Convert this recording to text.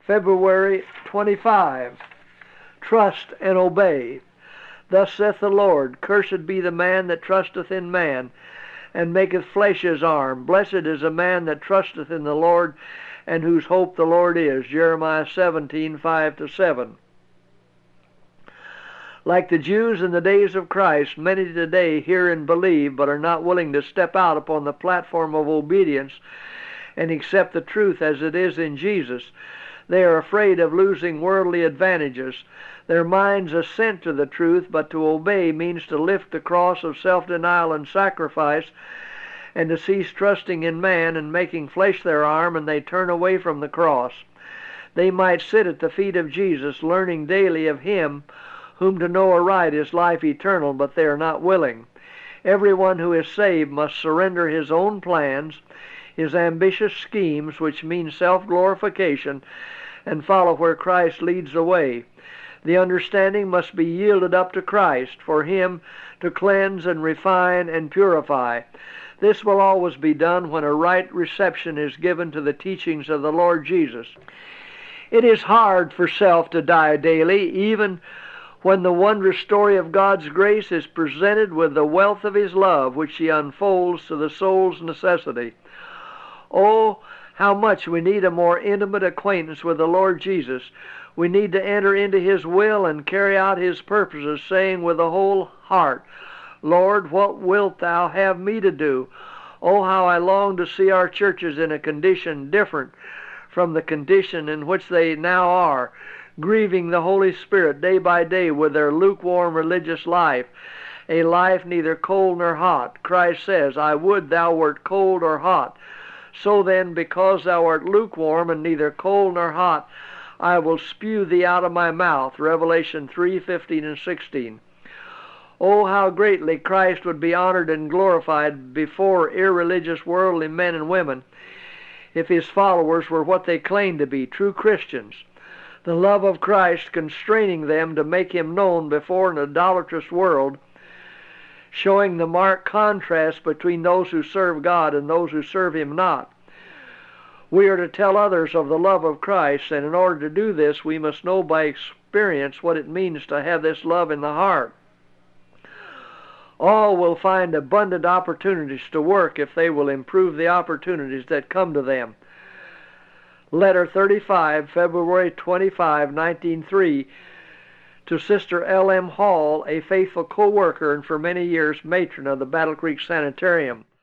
February 25. Trust and obey. Thus saith the Lord, Cursed be the man that trusteth in man, and maketh flesh his arm. Blessed is the man that trusteth in the Lord, and whose hope the Lord is. Jeremiah 17:5-7. Like the Jews in the days of Christ, many today hear and believe, but are not willing to step out upon the platform of obedience and accept the truth as it is in Jesus. They are afraid of losing worldly advantages. Their minds assent to the truth, but to obey means to lift the cross of self-denial and sacrifice, and to cease trusting in man and making flesh their arm, and they turn away from the cross. They might sit at the feet of Jesus, learning daily of Him, whom to know aright is life eternal, but they are not willing. Everyone who is saved must surrender his own plans, his ambitious schemes, which mean self-glorification, and follow where Christ leads the way. The understanding must be yielded up to Christ, for Him to cleanse and refine and purify. This will always be done when a right reception is given to the teachings of the Lord Jesus. It is hard for self to die daily, even when the wondrous story of God's grace is presented with the wealth of His love, which He unfolds to the soul's necessity. Oh, how much we need a more intimate acquaintance with the Lord Jesus. We need to enter into His will and carry out His purposes, saying with the whole heart, Lord, what wilt Thou have me to do? Oh, how I long to see our churches in a condition different from the condition in which they now are, grieving the Holy Spirit day by day with their lukewarm religious life, a life neither cold nor hot. Christ says, I would thou wert cold or hot. So then, because thou art lukewarm and neither cold nor hot, I will spew thee out of my mouth. Revelation 3:15-16. Oh, how greatly Christ would be honored and glorified before irreligious worldly men and women if His followers were what they claim to be, true Christians. The love of Christ constraining them to make Him known before an idolatrous world, showing the marked contrast between those who serve God and those who serve Him not. We are to tell others of the love of Christ, and in order to do this, we must know by experience what it means to have this love in the heart. All will find abundant opportunities to work if they will improve the opportunities that come to them. Letter 35, February 25, 1903, to Sister L.M. Hall, a faithful co-worker and for many years matron of the Battle Creek Sanitarium.